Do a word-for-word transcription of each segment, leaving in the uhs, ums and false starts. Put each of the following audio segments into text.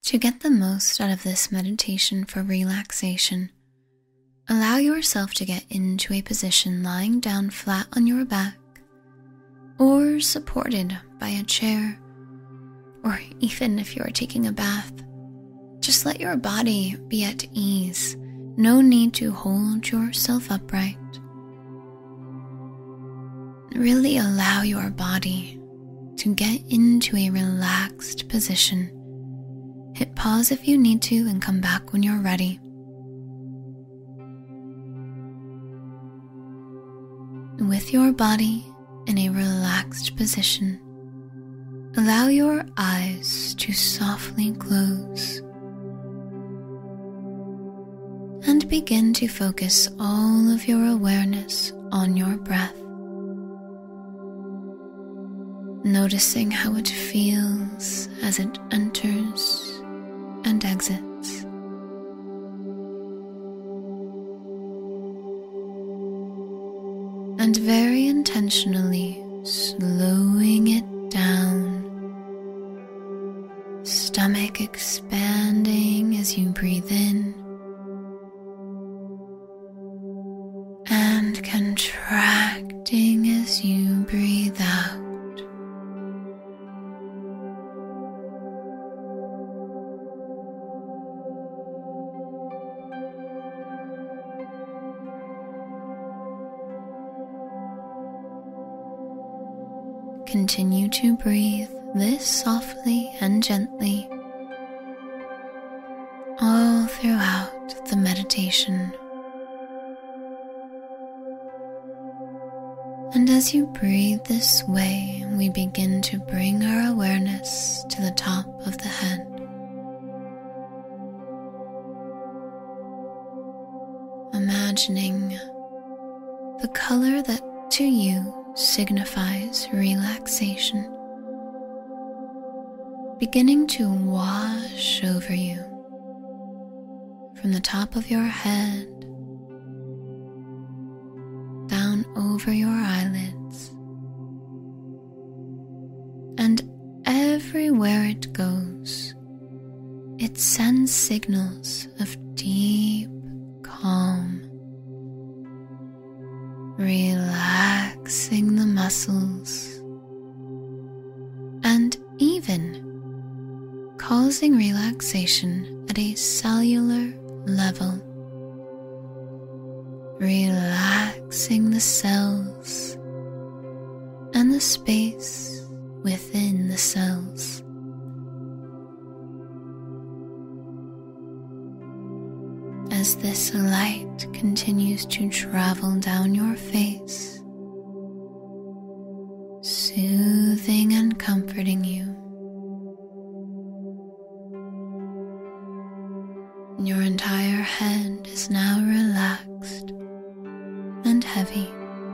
To get the most out of this meditation for relaxation, allow yourself to get into a position lying down flat on your back or supported by a chair, or even if you are taking a bath. Just let your body be at ease. No need to hold yourself upright. Really allow your body to get into a relaxed position. Hit pause if you need to and come back when you're ready. With your body in a relaxed position, allow your eyes to softly close and begin to focus all of your awareness on your breath, noticing how it feels as it enters and exits. And very intentionally slowing it down, stomach expanding as you breathe in and contracting as you breathe out. Continue to breathe this softly and gently all throughout the meditation. And as you breathe this way, we begin to bring our awareness to the top of the head. Imagining the color that to you signifies relaxation, beginning to wash over you from the top of your head down over your eyelids, and everywhere it goes, it sends signals of deep calm, relaxing the muscles and even causing relaxation at a cellular level, relaxing the cells and the space within the cells. As this light continues to travel down your face, soothing and comforting you, your entire head is now relaxed and heavy,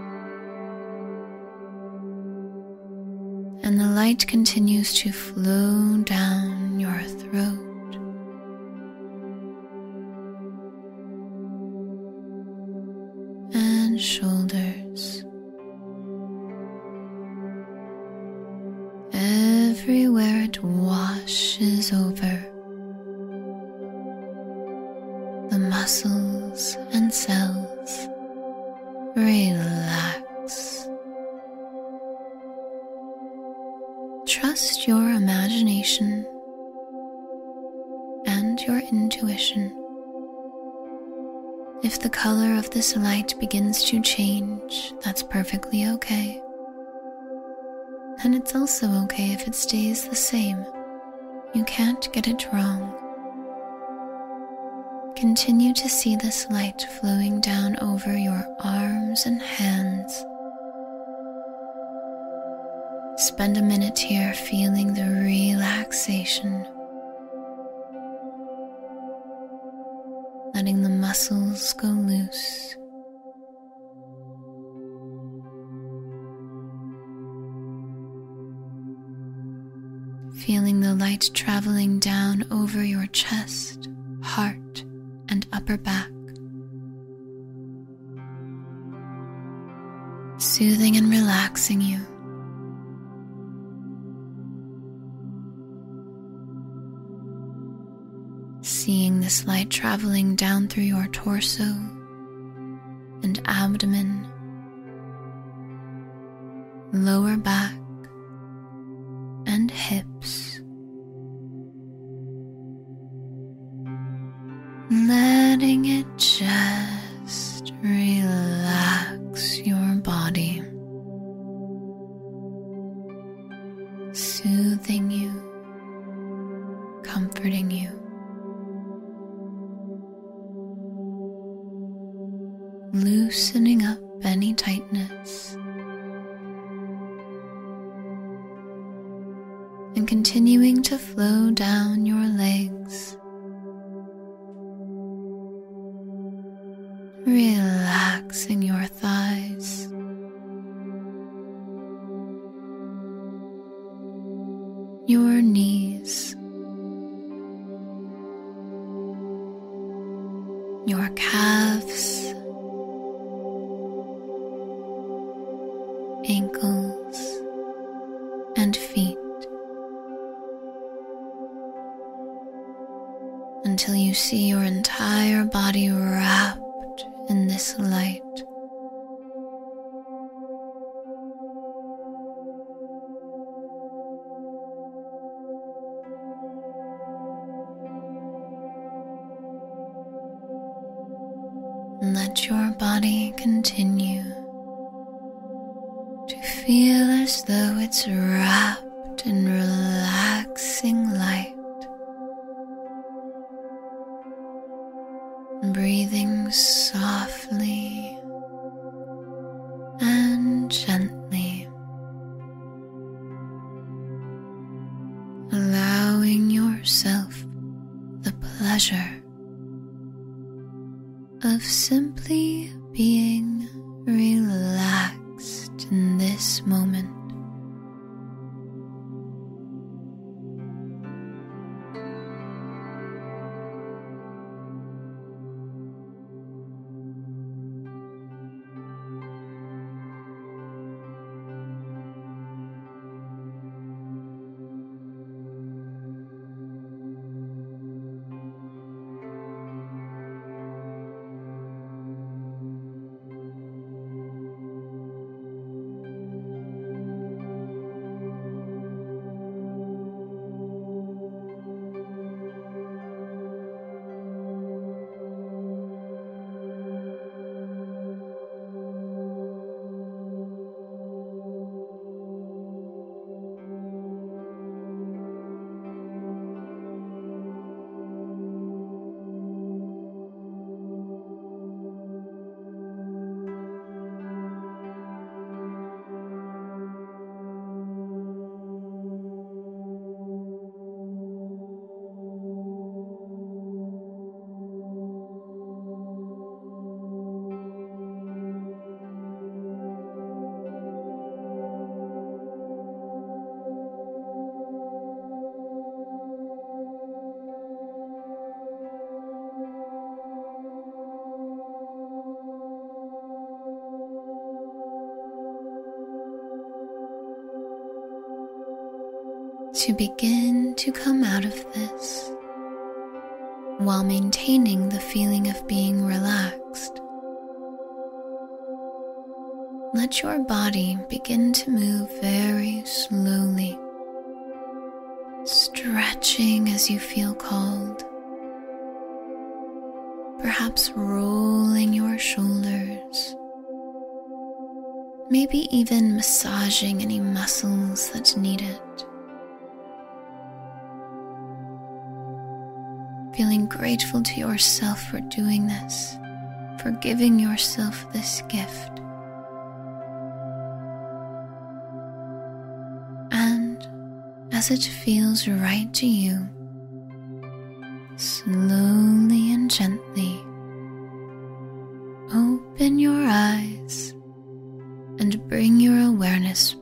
and the light continues to flow down your throat, shoulders, everywhere it washes over the muscles and cells. Relax. Trust your imagination and your intuition. If the color of this light begins to change, that's perfectly okay. And it's also okay if it stays the same. You can't get it wrong. Continue to see this light flowing down over your arms and hands. Spend a minute here feeling the relaxation, letting the muscles go loose. Feeling the light traveling down over your chest, heart, and upper back. Soothing and relaxing you. seeing this light traveling down through your torso and abdomen, lower back and hips, letting it just relax your body, soothing you, comforting you. Loosening up any tightness and continuing to flow down your legs, relaxing your thighs, your knees, your calves, ankles, and feet, until you see your entire body wrapped in this light. And let your body continue to feel as though it's wrapped in relaxing light, breathing softly and gently, allowing yourself the pleasure of simply being relaxed in this moment. To begin to come out of this while maintaining the feeling of being relaxed, let your body begin to move very slowly, stretching as you feel called, perhaps rolling your shoulders, maybe even massaging any muscles that need it. Feeling grateful to yourself for doing this, for giving yourself this gift. And as it feels right to you, slowly and gently open your eyes and bring your awareness